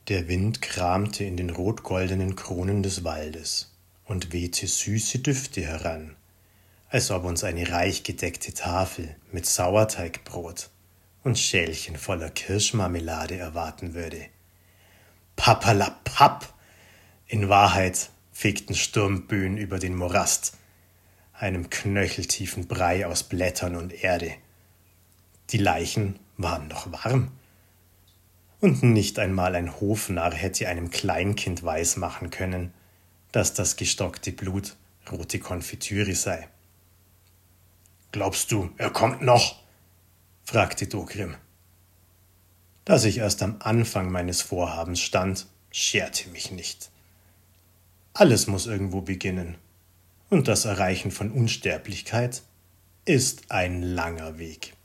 Der Wind kramte in den rotgoldenen Kronen des Waldes und wehte süße Düfte heran, als ob uns eine reich gedeckte Tafel mit Sauerteigbrot und Schälchen voller Kirschmarmelade erwarten würde. Papperlapapp! In Wahrheit fegten Sturmböen über den Morast, einem knöcheltiefen Brei aus Blättern und Erde. Die Leichen waren noch warm. Und nicht einmal ein Hofnarr hätte einem Kleinkind weismachen können, dass das gestockte Blut rote Konfitüre sei. »Glaubst du, er kommt noch?« fragte Dogrim. Dass ich erst am Anfang meines Vorhabens stand, scherte mich nicht. Alles muss irgendwo beginnen, und das Erreichen von Unsterblichkeit ist ein langer Weg.